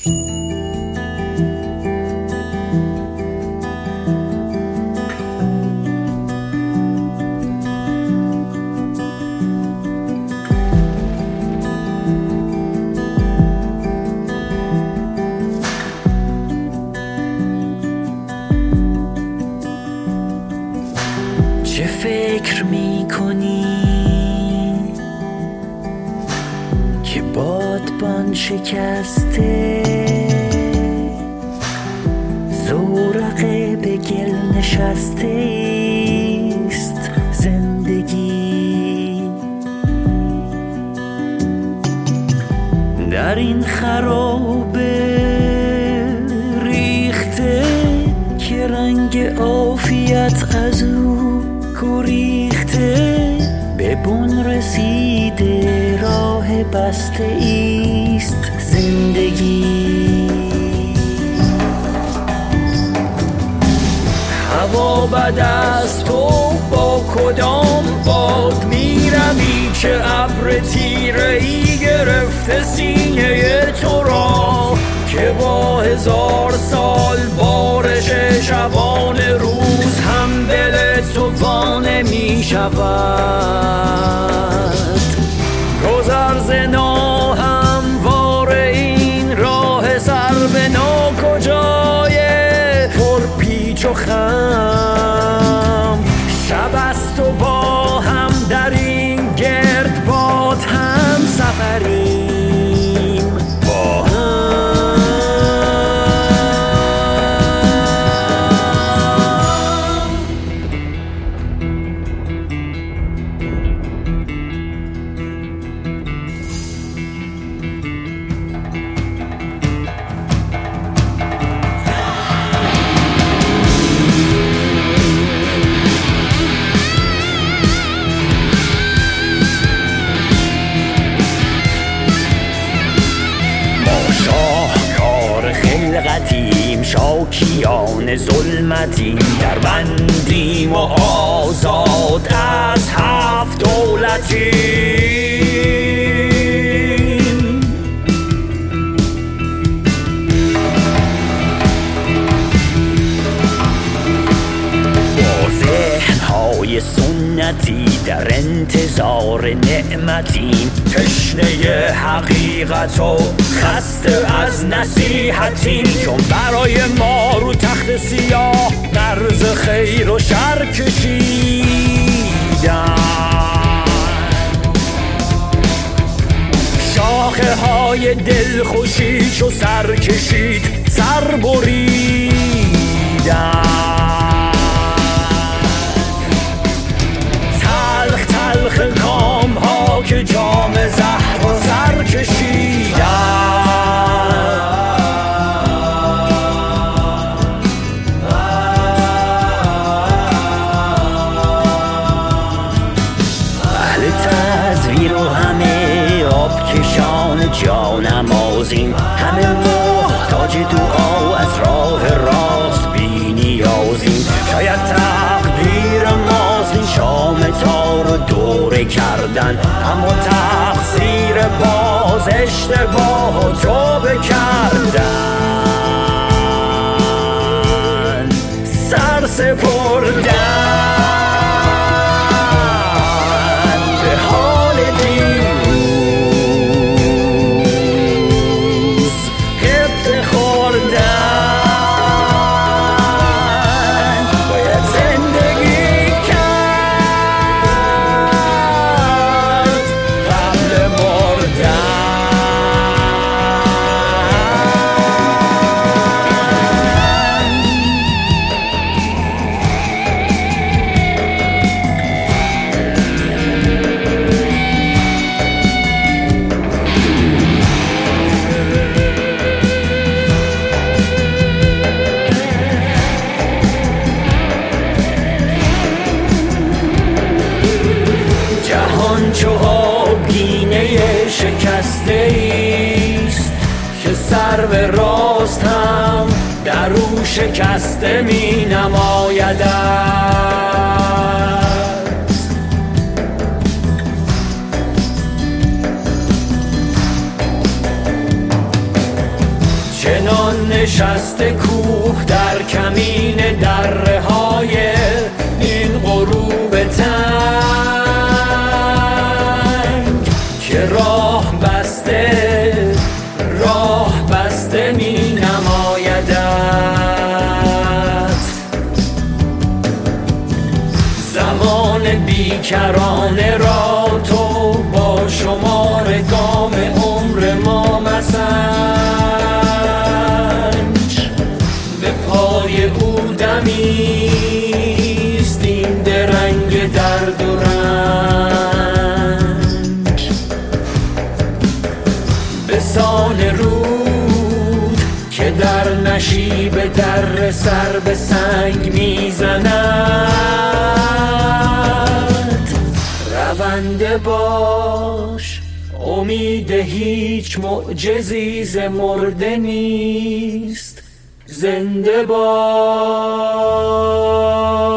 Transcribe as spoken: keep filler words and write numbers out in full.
چه فکر میکنی که بادبان شکسته زورقه به گل نشسته است زندگی در این خرابه ریخته که رنگ عافیت از او گریخته به بن رسیده راه بسته ایست زندگی هوا بد است تو با کدام باد میروی که ابر تیره ای گرفته سینه تو را که با هزار سال بارش شبان روز هم دل تو وانه می شود گذر ز ناهموار این راه سر به ناکجای پر پیچ و خم شب است و با هم در این گردباد هم سفریم با خلقتیم شاکیان ظلمتیم در بندیم و آزاد از هفت دولتیم با ذهنهای سنتی در انتظار نعمتیم تشنه حقیقت و خسته از نصیحتیم چون برای ما رو تخت سیاه قرض خیر و شر کشیدن شاخه های دلخوشی چو سر کشید سر بریدن تلخ تلخ کام ها که جام زهر و سر کشیدن اهل تزویر و همه آب کشان جانمازیم همه محتاج دعا از راه راست بی نیازیم شاید تقدیر ماست این شام تار و دوره کردن اما تقصیر باز اشتباه و توبه کردن سر سپردن به حال دیروز غبطه خوردن باید زندگی کرد قبل مردن چو آبگینه شکسته ایست که سر به راست هم در او شکسته می نمایدد همچنان نشسته کوه در کمین دره های این غروب تنگ که راه بسته راه بسته می نمایدت. زمان بیکرانه را تو با شمار گام عمر ما مسنج. به پای او دمیست این درنگ درد و رنج. به سان رود که در نشیب در سر به سنگ میزند. رونده باش امید هیچ معجزی ز مرده نیست. زنده باش.